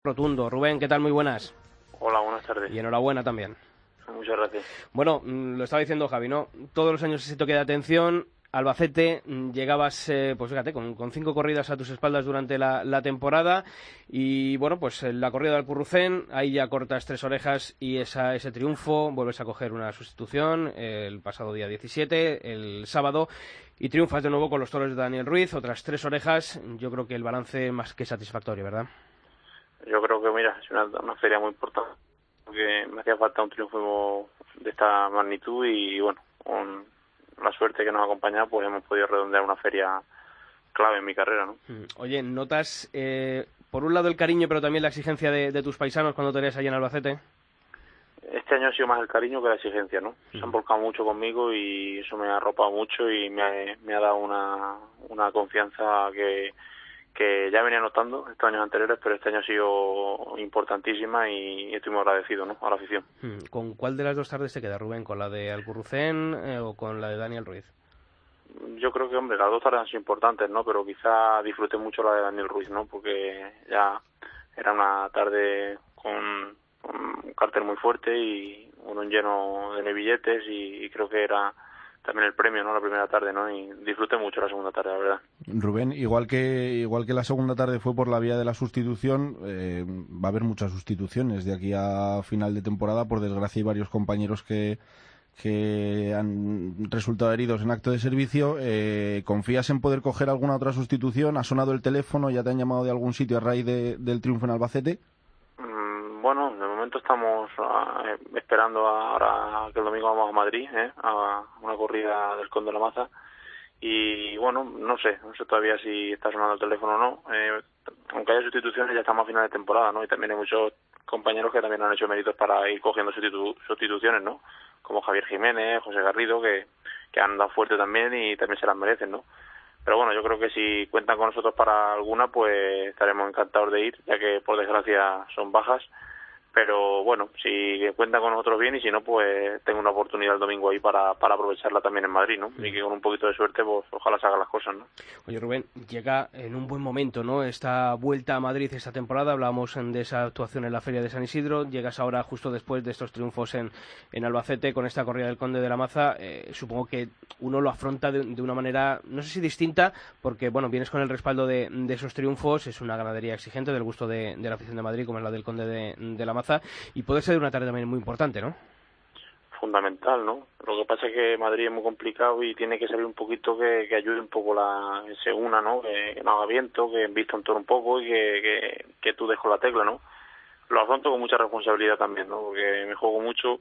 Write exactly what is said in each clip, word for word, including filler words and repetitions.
Rotundo. Rubén, ¿qué tal? Muy buenas. Hola, buenas tardes. Y enhorabuena también. Muchas gracias. Bueno, lo estaba diciendo Javi, ¿no? Todos los años ese toque de atención. Albacete, llegabas, eh, pues fíjate, con, con cinco corridas a tus espaldas durante la, la temporada y, bueno, pues la corrida del Alcurrucén, ahí ya cortas tres orejas y esa, ese triunfo, vuelves a coger una sustitución eh, el pasado día diecisiete, el sábado, y triunfas de nuevo con los toros de Daniel Ruiz, otras tres orejas. Yo creo que el balance más que satisfactorio, ¿verdad? Yo creo que, mira, es una, una feria muy importante, porque me hacía falta un triunfo de esta magnitud y, bueno, con la suerte que nos ha acompañado, pues hemos podido redondear una feria clave en mi carrera, ¿no? Oye, ¿notas, eh, por un lado, el cariño, pero también la exigencia de, de tus paisanos cuando te eres allí en Albacete? Este año ha sido más el cariño que la exigencia, ¿no? Se han volcado mucho conmigo y eso me ha arropado mucho y me ha, me ha dado una, una confianza que... que ya venía notando estos años anteriores, pero este año ha sido importantísima y estoy muy agradecido, ¿no?, a la afición. ¿Con cuál de las dos tardes te queda, Rubén? ¿Con la de Alcurrucén eh, o con la de Daniel Ruiz? Yo creo que, hombre, las dos tardes han sido importantes, ¿no?, pero quizá disfruté mucho la de Daniel Ruiz, ¿no?, porque ya era una tarde con, con un cartel muy fuerte y uno lleno de billetes y, y creo que era también el premio, ¿no?, la primera tarde, ¿no?, y disfruté mucho la segunda tarde, la verdad. Rubén, igual que igual que la segunda tarde fue por la vía de la sustitución, eh, va a haber muchas sustituciones de aquí a final de temporada. Por desgracia hay varios compañeros que, que han resultado heridos en acto de servicio. Eh, ¿Confías en poder coger alguna otra sustitución? ¿Ha sonado el teléfono? ¿Ya te han llamado de algún sitio a raíz de, del triunfo en Albacete? Bueno, de momento estamos uh, esperando ahora que el domingo vamos a Madrid, ¿eh? A una corrida del Conde de la Maza. Y bueno, no sé, no sé todavía si está sonando el teléfono o no. Eh, aunque haya sustituciones, ya estamos a final de temporada, ¿no? Y también hay muchos compañeros que también han hecho méritos para ir cogiendo sustitu sustituciones, ¿no? Como Javier Jiménez, José Garrido, que, que han dado fuerte también y también se las merecen, ¿no? Pero bueno, yo creo que si cuentan con nosotros para alguna, pues estaremos encantados de ir, ya que por desgracia son bajas. Pero bueno, si cuentan con nosotros bien y si no, pues tengo una oportunidad el domingo ahí para, para aprovecharla también en Madrid, ¿no? Y que con un poquito de suerte, pues ojalá se hagan las cosas, ¿no? Oye, Rubén, llega en un buen momento, ¿no?, esta vuelta a Madrid esta temporada. Hablábamos de esa actuación en la Feria de San Isidro. Llegas ahora justo después de estos triunfos en, en Albacete con esta corrida del Conde de la Maza. Eh, supongo que uno lo afronta de, de una manera, no sé si distinta, porque, bueno, vienes con el respaldo de, de esos triunfos. Es una ganadería exigente del gusto de, de la afición de Madrid, como es la del Conde de, de la Maza. Y puede ser una tarde también muy importante, ¿no? Fundamental, ¿no? Lo que pasa es que Madrid es muy complicado y tiene que salir un poquito que, que ayude un poco la que se una, ¿no? Que, que no haga viento, que invista un toro un poco y que, que, que tú dejes la tecla, ¿no? Lo afronto con mucha responsabilidad también, ¿no? Porque me juego mucho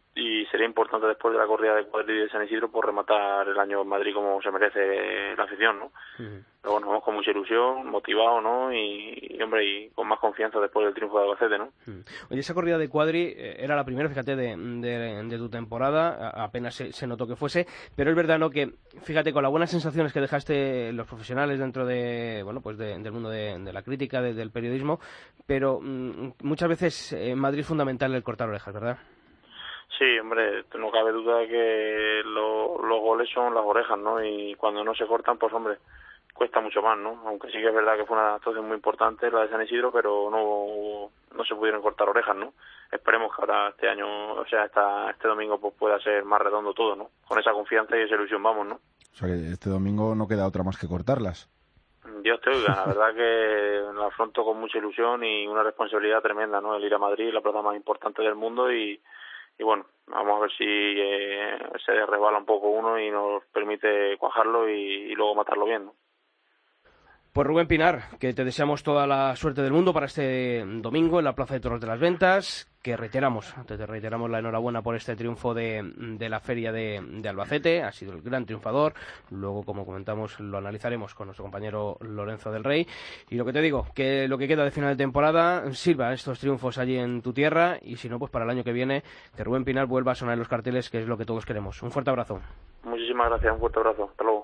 y sería importante después de la corrida de Cuadri y de San Isidro por rematar el año en Madrid como se merece la afición, ¿no? Uh-huh. Pero bueno, vamos con mucha ilusión, motivado, ¿no? Y, y hombre, y con más confianza después del triunfo de Albacete, ¿no? Uh-huh. Oye, esa corrida de Cuadri eh, era la primera, fíjate, de, de, de tu temporada, a, apenas se, se notó que fuese, pero es verdad, ¿no?, que, fíjate, con las buenas sensaciones que dejaste los profesionales dentro de, bueno, pues de, del mundo de, de la crítica, de, del periodismo, pero mmm, muchas veces en Madrid es fundamental el cortar orejas, ¿verdad? Sí, hombre, no cabe duda de que lo, los goles son las orejas, ¿no? Y cuando no se cortan, pues hombre, cuesta mucho más, ¿no? Aunque sí que es verdad que fue una actuación muy importante la de San Isidro, pero no no se pudieron cortar orejas, ¿no? Esperemos que ahora este año, o sea, esta, este domingo pues pueda ser más redondo todo, ¿no? Con esa confianza y esa ilusión vamos, ¿no? O sea, que este domingo no queda otra más que cortarlas. Dios te oiga, la verdad que la afronto con mucha ilusión y una responsabilidad tremenda, ¿no? El ir a Madrid, la plaza más importante del mundo y Y bueno, vamos a ver si eh, se resbala un poco uno y nos permite cuajarlo y, y luego matarlo bien, ¿no? Pues Rubén Pinar, que te deseamos toda la suerte del mundo para este domingo en la Plaza de Toros de las Ventas, que reiteramos, te reiteramos la enhorabuena por este triunfo de, de la Feria de, de Albacete, ha sido el gran triunfador. Luego, como comentamos, lo analizaremos con nuestro compañero Lorenzo del Rey. Y lo que te digo, que lo que queda de final de temporada sirva estos triunfos allí en tu tierra, y si no, pues para el año que viene, que Rubén Pinar vuelva a sonar en los carteles, que es lo que todos queremos. Un fuerte abrazo. Muchísimas gracias, un fuerte abrazo. Hasta luego.